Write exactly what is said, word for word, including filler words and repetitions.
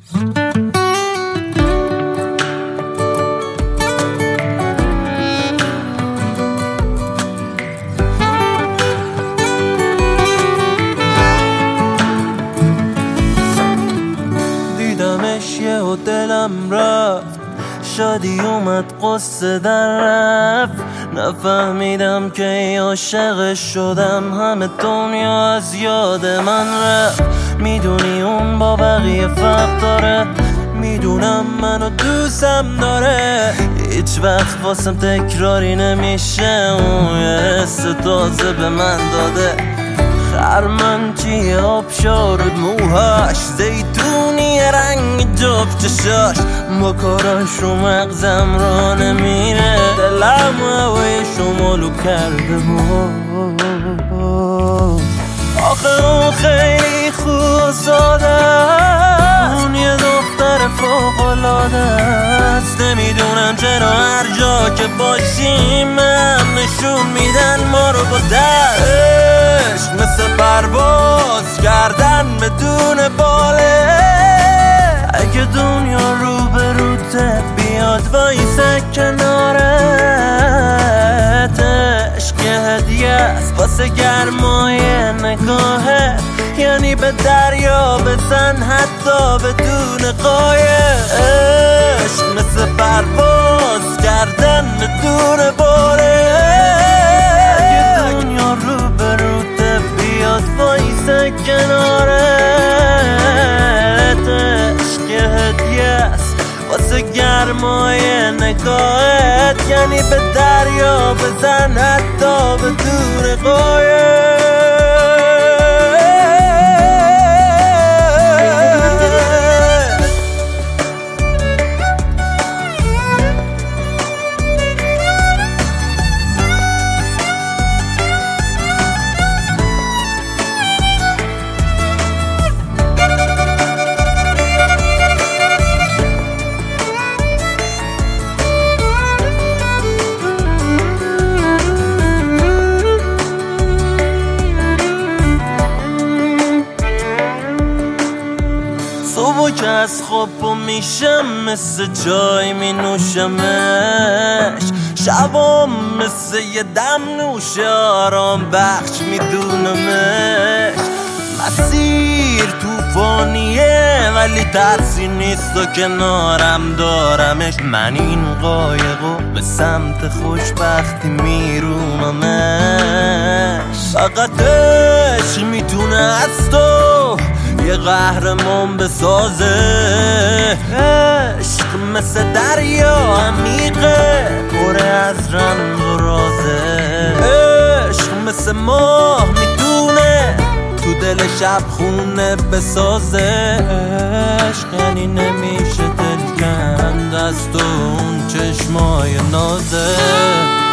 دیدمش یه و دلم رفت، شادی اومد قصه در رفت. نفهمیدم که عاشق شدم، همه دنیا از یاد من رفت. میدونی اون با بقیه فرق داره، میدونم منو دوستم داره. هیچ وقت واسم تکراری نمیشه، اون یه حس تازه به من داده. خرمنچی آب شارد موهاش، زیتونی رنگ جفت چشاش. با کاراش رو مغزم را نمیره، دلم هوای شمالو کرده بود. آخه اون خیلی خوب ساده، اون یه دختر فوق‌العاده است. نمیدونم چرا هر جا که باشیم هم نشون میدن ما رو با دست. مثل پرواز کردن بدون باله، اگه دنیا رو به روته بیاد وایسه کنارت. عشق یه هدیه است واسه گرمای نگاهه، یعنی به دریا بزن حتی بدون قایق. عشق مثل پرواز کردن بدون باله، اگه دنیا رو به روته بیاد وایسه کنارت. عشق یه هدیه است واسه گرمای نگاهت، یعنی به دریا بزن حتی بدون قایق. صبح که از خواب پا میشم مثل چای می نوشمش، شبام مثل یه دم نوش آرام بخش میدونمش. مسیر توفانیه ولی ترسی نیست و کنارم دارمش. من این قایقو به سمت خوشبختی میروممش. فقط عشق میتونه از تو یه قهرمان بسازه. عشق مثل دریا عمیقه پر از رمز و رازه. عشق مثل ماه میتونه تو دل شب خونه بسازه. عشق یعنی نمیشه دل کند از تو اون چشمای نازه.